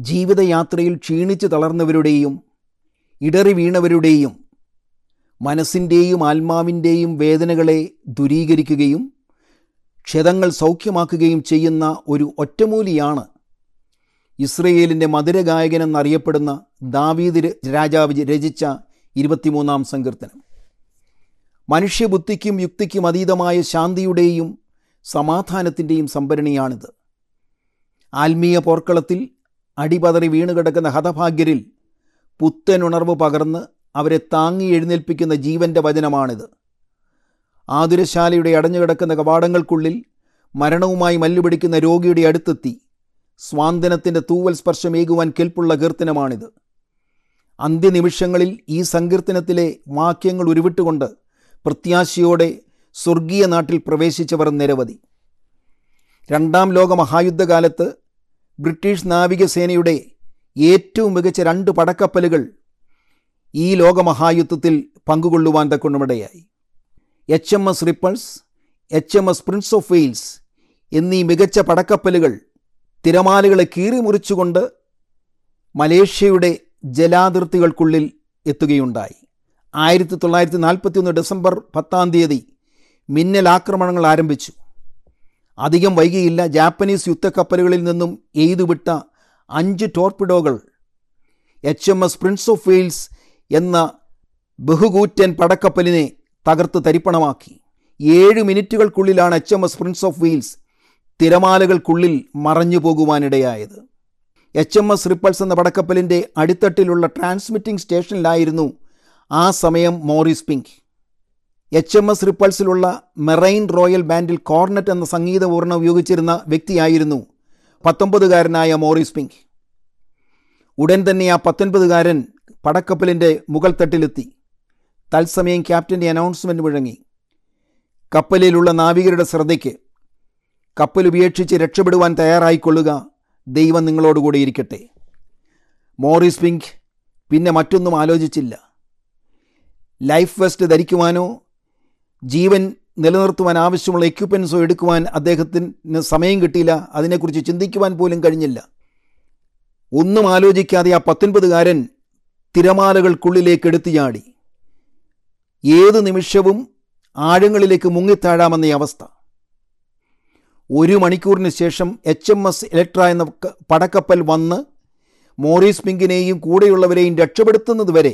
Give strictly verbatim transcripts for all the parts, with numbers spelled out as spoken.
ജീവിതയാത്രയിൽ ക്ഷീണിച്ചു തളർന്നവരുടെയും ഇടറി വീണവരുടെയും മനസ്സിൻ്റെയും ആത്മാവിൻ്റെയും വേദനകളെ ദൂരീകരിക്കുകയും ക്ഷതങ്ങൾ സൗഖ്യമാക്കുകയും ചെയ്യുന്ന ഒരു ഒറ്റമൂലിയാണ് ഇസ്രയേലിൻ്റെ മധുരഗായകൻ എന്നറിയപ്പെടുന്ന ദാവീദ് രാജാവ് രചിച്ച ഇരുപത്തിമൂന്നാം സങ്കീർത്തനം. മനുഷ്യബുദ്ധിക്കും യുക്തിക്കും അതീതമായ ശാന്തിയുടെയും സമാധാനത്തിൻ്റെയും സംഭരണിയാണിത്. ആത്മീയ പോർക്കളത്തിൽ അടിപതറി വീണുകിടക്കുന്ന ഹതഭാഗ്യരിൽ പുത്തനുണർവ് പകർന്ന് അവരെ താങ്ങി എഴുന്നേൽപ്പിക്കുന്ന ജീവൻ്റെ വചനമാണിത്. ആതുരശാലയുടെ അടഞ്ഞുകിടക്കുന്ന കവാടങ്ങൾക്കുള്ളിൽ മരണവുമായി മല്ലുപിടിക്കുന്ന രോഗിയുടെ അടുത്തെത്തി സ്വാന്തനത്തിൻ്റെ തൂവൽ സ്പർശമേകുവാൻ കെൽപ്പുള്ള കീർത്തനമാണിത്. അന്ത്യനിമിഷങ്ങളിൽ ഈ സങ്കീർത്തനത്തിലെ വാക്യങ്ങൾ ഉരുവിട്ടുകൊണ്ട് പ്രത്യാശയോടെ സ്വർഗീയ നാട്ടിൽ പ്രവേശിച്ചവർ നിരവധി. രണ്ടാം ലോക മഹായുദ്ധകാലത്ത് ബ്രിട്ടീഷ് നാവികസേനയുടെ ഏറ്റവും മികച്ച രണ്ട് പടക്കപ്പലുകൾ ഈ ലോകമഹായുദ്ധത്തിൽ പങ്കുകൊള്ളുവാൻ തക്കൊണ്ടുമിടയായി. H M S Repulse, H M S Prince of Wales എന്നീ മികച്ച പടക്കപ്പലുകൾ തിരമാലകളെ കീറിമുറിച്ചുകൊണ്ട് മലേഷ്യയുടെ ജലാതിർത്തികൾക്കുള്ളിൽ എത്തുകയുണ്ടായി. ആയിരത്തി തൊള്ളായിരത്തി നാൽപ്പത്തി ഒന്ന് ഡിസംബർ പത്താം തീയതി മിന്നലാക്രമണങ്ങൾ ആരംഭിച്ചു. അധികം വൈകിയില്ല ജാപ്പനീസ് യുദ്ധക്കപ്പലുകളിൽ നിന്നും എയ്തുവിട്ട അഞ്ച് ടോർപിഡോകൾ H M S Prince of Wales എന്ന ബഹുകൂറ്റൻ പടക്കപ്പലിനെ തകർത്ത് തരിപ്പണമാക്കി. ഏഴ് മിനിറ്റുകൾക്കുള്ളിലാണ് H M S Prince of Wales തിരമാലകൾക്കുള്ളിൽ മറഞ്ഞു പോകുവാനിടയായത്. എച്ച് എം എസ് റിപ്പൾസ് എന്ന പടക്കപ്പലിൻ്റെ അടിത്തട്ടിലുള്ള ട്രാൻസ്മിറ്റിംഗ് സ്റ്റേഷനിലായിരുന്നു ആ സമയം Morris Pink. H M S റിപ്പൾസിലുള്ള മെറൈൻ റോയൽ ബാൻഡിൽ കോർണറ്റ് എന്ന സംഗീതപൂർണ്ണം ഉപയോഗിച്ചിരുന്ന വ്യക്തിയായിരുന്നു പത്തൊമ്പതുകാരനായ മോറിസ് പിങ്ക്. ഉടൻ തന്നെ ആ പത്തൊൻപതുകാരൻ പടക്കപ്പലിൻ്റെ മുകൾ തട്ടിലെത്തി. തത്സമയം ക്യാപ്റ്റൻ്റെ അനൗൺസ്മെൻറ്റ് മുഴങ്ങി. കപ്പലിലുള്ള നാവികരുടെ ശ്രദ്ധയ്ക്ക്, കപ്പൽ ഉപേക്ഷിച്ച് രക്ഷപ്പെടുവാൻ തയ്യാറായിക്കൊള്ളുക, ദൈവം നിങ്ങളോടുകൂടി ഇരിക്കട്ടെ. മോറിസ് പിങ്ക് പിന്നെ മറ്റൊന്നും ആലോചിച്ചില്ല. ലൈഫ് വെസ്റ്റ് ധരിക്കുവാനോ ജീവൻ നിലനിർത്തുവാൻ ആവശ്യമുള്ള എക്യുപ്മെൻസോ എടുക്കുവാൻ അദ്ദേഹത്തിന് സമയം കിട്ടിയില്ല. അതിനെക്കുറിച്ച് ചിന്തിക്കുവാൻ പോലും കഴിഞ്ഞില്ല. ഒന്നും ആലോചിക്കാതെ ആ പത്തൊൻപതുകാരൻ തിരമാലകൾക്കുള്ളിലേക്ക് എടുത്തു ചാടി. ഏതു നിമിഷവും ആഴങ്ങളിലേക്ക് മുങ്ങിത്താഴാമെന്ന അവസ്ഥ. ഒരു മണിക്കൂറിന് ശേഷം എച്ച് എം എസ് ഇലക്ട്ര എന്ന പടക്കപ്പൽ വന്ന് മോറിസ് പിങ്കിനെയും കൂടെയുള്ളവരെയും രക്ഷപ്പെടുത്തുന്നതുവരെ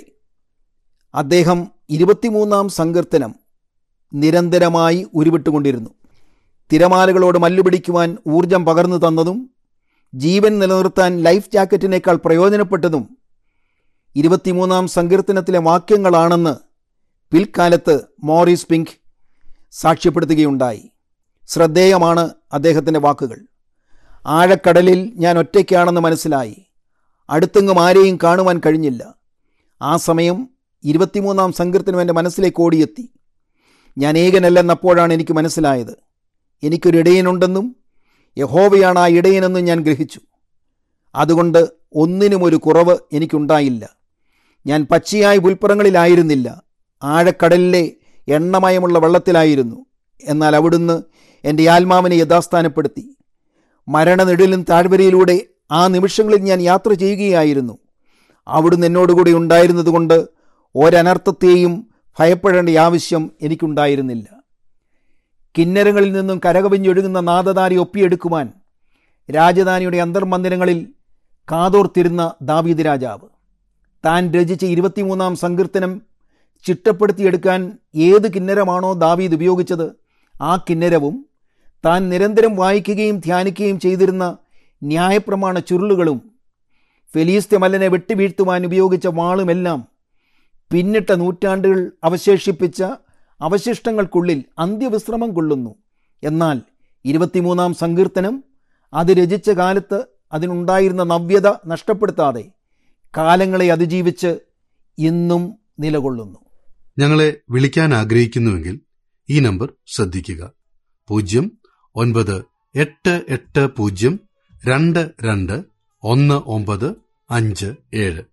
അദ്ദേഹം ഇരുപത്തിമൂന്നാം സങ്കീർത്തനം നിരന്തരമായി ഉരുവിട്ടുകൊണ്ടിരുന്നു. തിരമാലകളോട് മല്ലുപിടിക്കുവാൻ ഊർജം പകർന്നു തന്നതും ജീവൻ നിലനിർത്താൻ ലൈഫ് ജാക്കറ്റിനേക്കാൾ പ്രയോജനപ്പെട്ടതും ഇരുപത്തിമൂന്നാം സങ്കീർത്തനത്തിലെ വാക്യങ്ങളാണെന്ന് പിൽക്കാലത്ത് മോറിസ് പിങ്ക് സാക്ഷ്യപ്പെടുത്തുകയുണ്ടായി. ശ്രദ്ധേയമാണ് അദ്ദേഹത്തിൻ്റെ വാക്കുകൾ. ആഴക്കടലിൽ ഞാൻ ഒറ്റയ്ക്കാണെന്ന് മനസ്സിലായി. അടുത്തെങ്ങും ആരെയും കാണുവാൻ കഴിഞ്ഞില്ല. ആ സമയം ഇരുപത്തിമൂന്നാം സങ്കീർത്തനം എൻ്റെ മനസ്സിലേക്ക് ഓടിയെത്തി. ഞാൻ ഏകനല്ലെന്നപ്പോഴാണ് എനിക്ക് മനസ്സിലായത്. എനിക്കൊരു ഇടയനുണ്ടെന്നും യഹോവയാണ് ആ ഇടയനെന്നും ഞാൻ ഗ്രഹിച്ചു. അതുകൊണ്ട് ഒന്നിനും ഒരു കുറവ് എനിക്കുണ്ടായില്ല. ഞാൻ പച്ചയായ പുൽപ്പുറങ്ങളിലായിരുന്നില്ല, ആഴക്കടലിലെ എണ്ണമയമുള്ള വെള്ളത്തിലായിരുന്നു. എന്നാൽ അവിടുന്ന് എൻ്റെ ആത്മാവിനെ യഥാസ്ഥാനപ്പെടുത്തി. മരണനിഴലിൻ താഴ്വരയിലൂടെ ആ നിമിഷങ്ങളിൽ ഞാൻ യാത്ര ചെയ്യുകയായിരുന്നു. അവിടുന്ന് എന്നോടുകൂടി ഉണ്ടായിരുന്നതുകൊണ്ട് ഒരനർത്ഥത്തെയും ഭയപ്പെടേണ്ട ആവശ്യം എനിക്കുണ്ടായിരുന്നില്ല. കിന്നരങ്ങളിൽ നിന്നും കരകവിഞ്ഞൊഴുകുന്ന നാദധാരി ഒപ്പിയെടുക്കുവാൻ രാജധാനിയുടെ അന്തർമന്ദിരങ്ങളിൽ കാതോർത്തിരുന്ന ദാവീദ് രാജാവ് താൻ രചിച്ച ഇരുപത്തിമൂന്നാം സങ്കീർത്തനം ചിട്ടപ്പെടുത്തിയെടുക്കാൻ ഏത് കിന്നരമാണോ ദാവീദ് ഉപയോഗിച്ചത്, ആ കിന്നരവും താൻ നിരന്തരം വായിക്കുകയും ധ്യാനിക്കുകയും ചെയ്തിരുന്ന ന്യായപ്രമാണ ചുരുളുകളും ഫെലിസ്ത്യ മല്ലനെ വെട്ടിവീഴ്ത്തുവാൻ ഉപയോഗിച്ച വാളുമെല്ലാം പിന്നിട്ട നൂറ്റാണ്ടുകൾ അവശേഷിപ്പിച്ച അവശിഷ്ടങ്ങൾക്കുള്ളിൽ അന്ത്യവിശ്രമം കൊള്ളുന്നു. എന്നാൽ ഇരുപത്തിമൂന്നാം സങ്കീർത്തനം അത് രചിച്ച കാലത്ത് അതിനുണ്ടായിരുന്ന നവ്യത നഷ്ടപ്പെടുത്താതെ കാലങ്ങളെ അതിജീവിച്ച് ഇന്നും നിലകൊള്ളുന്നു. ഞങ്ങളെ വിളിക്കാൻ ആഗ്രഹിക്കുന്നുവെങ്കിൽ ഈ നമ്പർ ശ്രദ്ധിക്കുക: പൂജ്യം ഒൻപത് എട്ട് എട്ട് പൂജ്യം രണ്ട് രണ്ട് ഒന്ന് ഒമ്പത് അഞ്ച് ഏഴ്.